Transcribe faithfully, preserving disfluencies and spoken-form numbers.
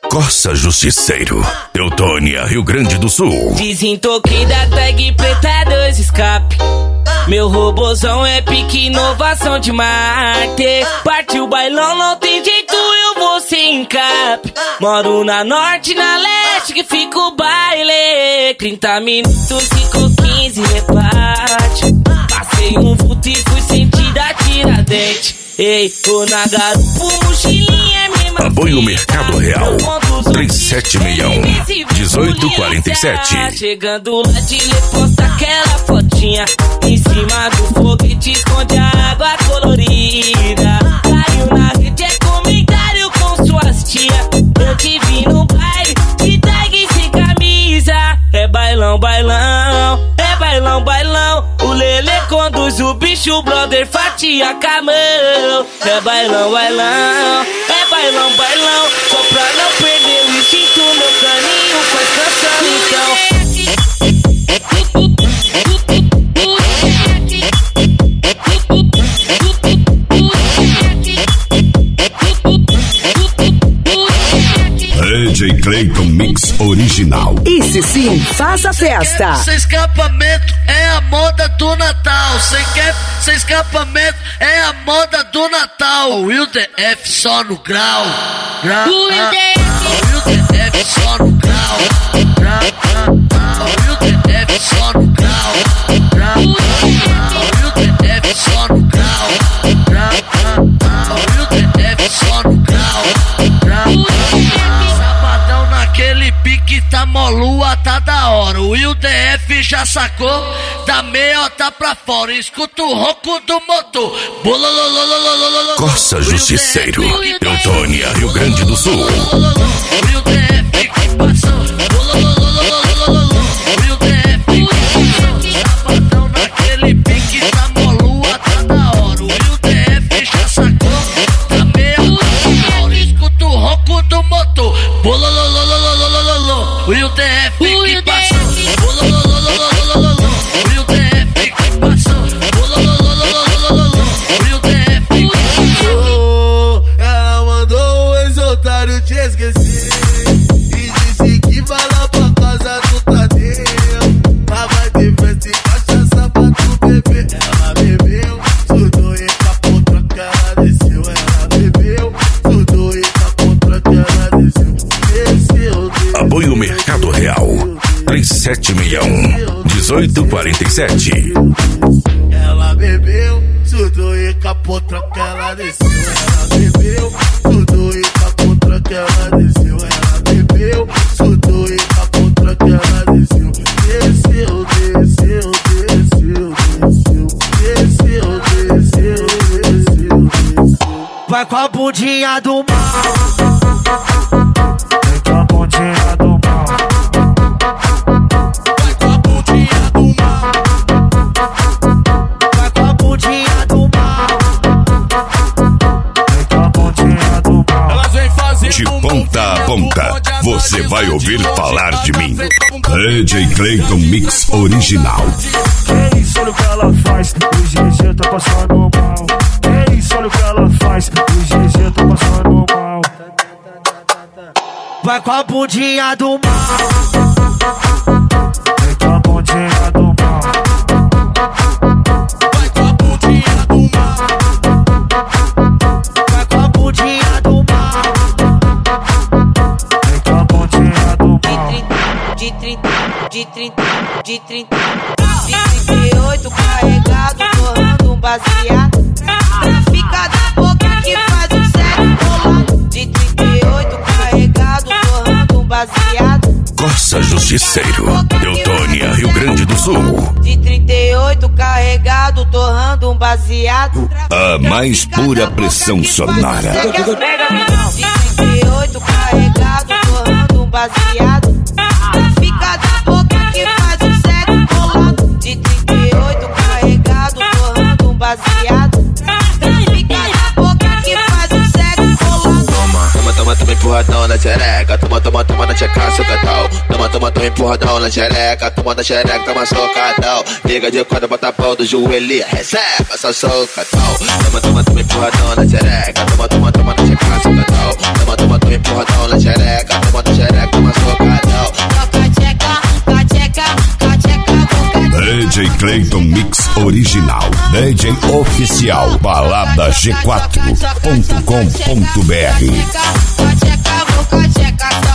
Corsa Justiceiro, Teutônia, Rio Grande do Sul. Desentoquei da tag preta, dois escape. Meu robozão é pique, inovação de Marte. Partiu o bailão, não tem jeito, eu vou sem cap. Moro na norte, na leste, que fica o baile. Trinta minutos, cinco, quinze, reparte. Passei um vulto e fui sentir da Tiradentes. Ei, tô na garupa, mochilinha, mesma. Apoio Mercado Real, três sete seis um, dezoito quarenta e sete. Chegando lá de lê, posta aquela fotinha. Em cima do foguete esconde a água colorida. Caiu na rede, é comentário com suas tia. Eu te vi no baile, de tag sem camisa. É bailão, bailão, é bailão, bailão. O Lelê conduz o bicho, o brother fatia com a mão. É bailão, bailão, é bailão, bailão. Só pra não perder o instinto, meu caninho faz canção então. D J Clayton Mix Original. Esse sim, faz a festa. Sem escapamento é a moda do Natal. Sem cap, sem escapamento é a moda do Natal. O Will D F só no grau. grau o Will D F. O Will D F só no grau. grau o Will D F só no grau. grau o Will D F só no grau. grau o Will D F só no grau. Sabadão naquele pique tá molua, tá da hora. O Will D F já sacou da meiota pra fora. Escuta o ronco do motor. Corsa Justiceiro, Teutônia, Rio Grande do Sul. Will D F que passou. Will D F que passou. Sabadão naquele pique tá molua, tá da hora. O Will D F já sacou da meiota pra fora. Escuta o ronco do motor. Will D F que passou. Will D F que passou. Will D F que passou. Ela mandou o ex-otário te esquecer e disse que vai lá pra casa do Tadeu. Mas vai ter festa e cachaça pra tu beber. Ela bebeu, tudo e capô, tranca, ela desceu. Ela bebeu, tudo e capô, tranca, ela desceu. Desceu, desceu. Apoio Mercado Real, três sete seis um, dezoito quarenta e sete. Ela bebeu, tudo e capô, tranca, ela desceu. Ela bebeu, tudo e capô, tranca, ela desceu. Ela bebeu, tudo e capô, tranca, ela desceu. Desceu, desceu, desceu, desceu. Desceu, desceu, desceu, desceu. Vai com a bundinha do mal. Vai com a bundinha do mal. Vai com a bundinha do mal. Vai com a bundinha do mal. Vai com a bundinha do mal. Elas vêm fazer De ponta a ponta, você vai ouvir falar de mim. D J Clayton Mix Original. Que isso, olha o que ela faz. O G G tá passando mal. Que isso, olha o que ela faz. O G G tá passando mal. Vai com a bundinha do mal. Vai com a bundinha do mal. Vai com a bundinha do mal. Vai com a bundinha do mal. Vai com a bundinha do mal. De trinta, de trinta, de trinta, de trinta e oito carregado, torrando um baseado. Fica da boca que faz um sexo rolado. De trinta e oito carregado, torrando um baseado. Corsa Justiceiro, Teutônia, Rio Grande do Sul. De trinta e oito carregado, torrando um baseado. A mais pura pressão sonora. De trinta e oito carregado, torrando um baseado. Fica da boca que faz um sexo rolado. De trinta e oito carregado, torrando um baseado. Fica da boca que faz um sexo rolado. Toma, toma, toma, toma empurradão na xereca. Toma, toma, toma na tcheca, socadão. Toma, toma, toma empurradão na xereca. Toma na xereca, toma socadão. Liga de quadra, bota a pau do joelho. Recebe essa socadão. Toma, toma, toma empurradão na xereca. Toma, toma, toma na tcheca, socadão. Toma, toma, toma empurradão na xereca. Clayton Mix Original. D J Oficial. balada g quatro ponto com ponto b r. Checa, vou checar,